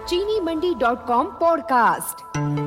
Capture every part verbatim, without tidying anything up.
चीनी Mandi dot com podcast.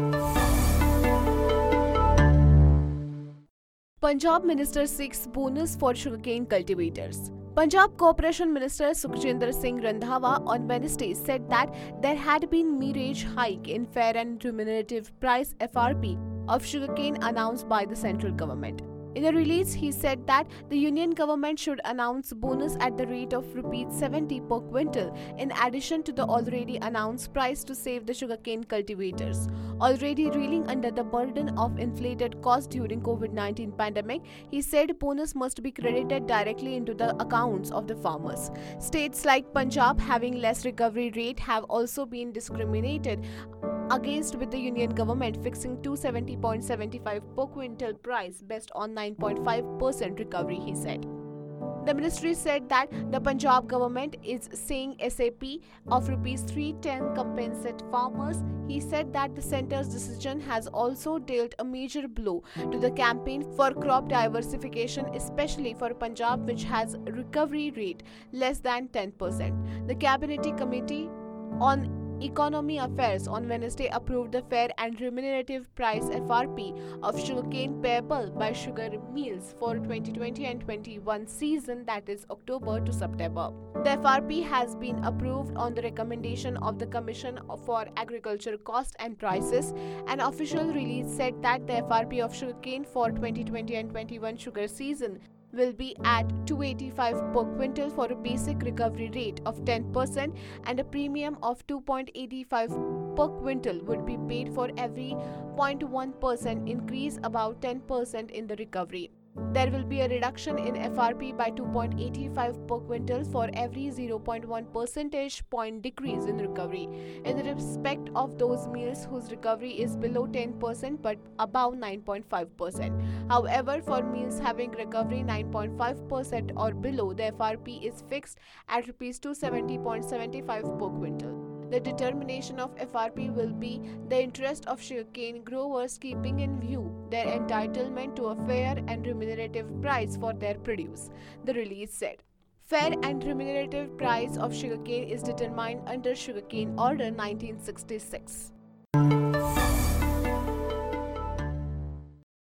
Punjab Minister seeks bonus for sugarcane cultivators. Punjab Corporation Minister Sukhjinder Singh Randhawa on Wednesday said that there had been mirage hike in fair and remunerative price F R P of sugarcane announced by the central government. In a release, he said that the union government should announce bonus at the rate of rupees seventy per quintal in addition to the already announced price to save the sugarcane cultivators. Already reeling under the burden of inflated costs during COVID nineteen pandemic, he said bonus must be credited directly into the accounts of the farmers. States like Punjab having less recovery rate have also been discriminated against, with the union government fixing two hundred seventy point seven five per quintal price based on nine point five percent recovery, he said. The ministry said that the Punjab government is saying S A P of rupees three hundred ten compensate farmers. He said that the centre's decision has also dealt a major blow to the campaign for crop diversification, especially for Punjab, which has a recovery rate less than ten percent. The Cabinet Committee on Economy Affairs on Wednesday approved the fair and remunerative price F R P of sugarcane payable by sugar mills for twenty twenty and twenty-one season, that is October to September. The F R P has been approved on the recommendation of the Commission for Agriculture Cost and Prices. An official release said that the F R P of sugarcane for twenty twenty and twenty-one sugar season will be at two hundred eighty-five per quintal for a basic recovery rate of ten percent, and a premium of two point eight five per quintal would be paid for every zero point one percent increase, about ten percent in the recovery. There will be a reduction in F R P by two point eight five per quintal for every zero point one percentage point decrease in recovery, in respect of those mills whose recovery is below ten percent but above nine point five percent. However, for mills having recovery nine point five percent or below, the F R P is fixed at rupees two hundred seventy point seven five per quintal. The determination of F R P will be the interest of sugarcane growers, keeping in view their entitlement to a fair and remunerative price for their produce, the release said. Fair and remunerative price of sugarcane is determined under Sugarcane Order nineteen sixty-six.